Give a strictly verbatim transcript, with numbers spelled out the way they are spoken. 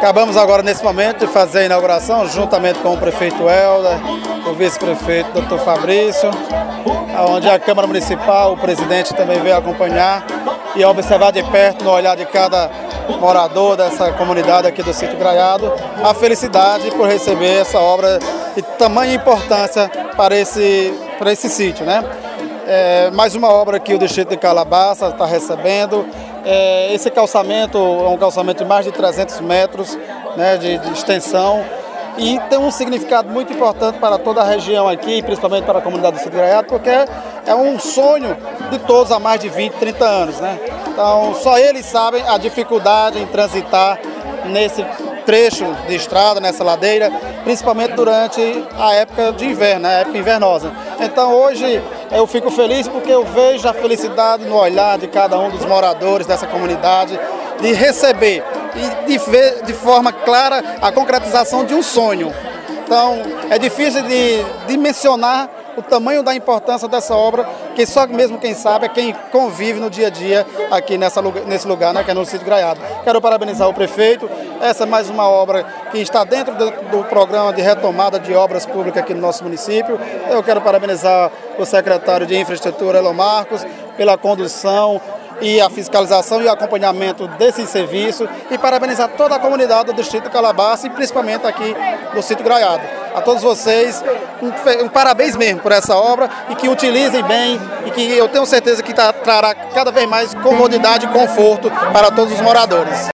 Acabamos agora nesse momento de fazer a inauguração, juntamente com o prefeito Helder, o vice-prefeito doutor Fabrício, onde a Câmara Municipal, o presidente também veio acompanhar e observar de perto, no olhar de cada morador dessa comunidade aqui do Sítio Graiado, a felicidade por receber essa obra de tamanha importância para esse, para esse sítio, né? É, mais uma obra que o distrito de Calabaça está recebendo. É, esse calçamento é um calçamento de mais de trezentos metros, né, de, de extensão, e tem um significado muito importante para toda a região aqui, principalmente para a comunidade do Sítio Graiado, porque é um sonho de todos há mais de vinte, trinta anos, né? Então, só eles sabem a dificuldade em transitar nesse trecho de estrada, nessa ladeira, principalmente durante a época de inverno, a época invernosa. Então, hoje eu fico feliz porque eu vejo a felicidade no olhar de cada um dos moradores dessa comunidade, de receber e de ver de forma clara a concretização de um sonho. Então, é difícil de dimensionar o tamanho da importância dessa obra, que só mesmo quem sabe é quem convive no dia a dia aqui nessa, nesse lugar, né, que é no Sítio Graiado. Quero parabenizar o prefeito, essa é mais uma obra que está dentro do, do programa de retomada de obras públicas aqui no nosso município. Eu quero parabenizar o secretário de Infraestrutura, Elon Marcos, pela condução e a fiscalização e o acompanhamento desse serviço, e parabenizar toda a comunidade do distrito de Calabaça e principalmente aqui do Sítio Graiado. A todos vocês, um, um parabéns mesmo por essa obra e que utilizem bem e que eu tenho certeza que trará cada vez mais comodidade e conforto para todos os moradores.